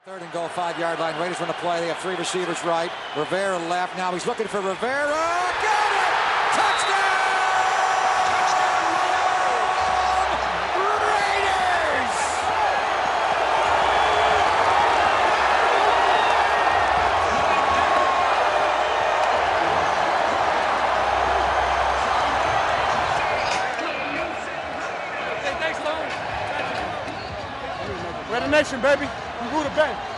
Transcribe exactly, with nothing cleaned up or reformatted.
Third and goal, five-yard line. Raiders run a play. They have three receivers right. Rivera left. Now he's looking for Rivera. Got it! Touchdown! Raiders! Hey, thanks, Lone. We're the nation, baby. We rule the bank.